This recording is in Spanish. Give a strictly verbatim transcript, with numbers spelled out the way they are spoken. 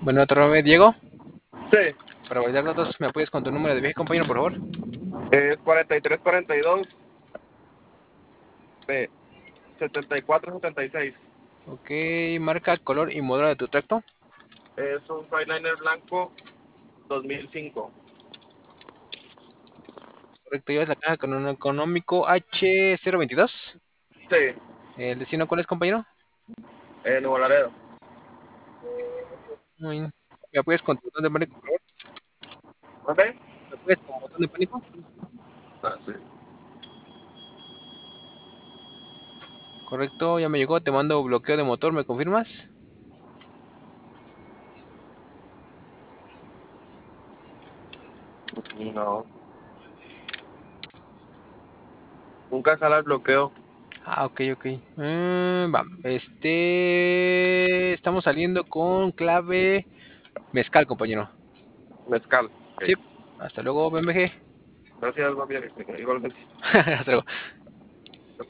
Bueno, otro nombre, Diego. Sí, Para validar datos, ¿me apoyas con tu número de viaje, compañero, por favor? es cuarenta y tres cuarenta y dos B setenta y cuatro setenta y seis. Ok, marca, color y modelo de tu tracto. Es un Freightliner blanco dos mil cinco. Correcto, llevas la caja con un económico H cero veintidós. Sí, ¿El destino cuál es, compañero? en Nuevo Laredo. Muy bien. ¿Me apoyas con tu botón de pánico, por favor? ¿Dónde? ¿Me apoyas con botón de pánico? Ah, sí. Correcto, ya me llegó, te mando bloqueo de motor, ¿me confirmas? No, nunca jala el bloqueo. Ah, ok, ok. Mm, va, este... Estamos saliendo con clave mezcal, compañero. Mezcal. Sí, Ok. hasta luego, B M G. Gracias, va bien. Igualmente. Hasta luego.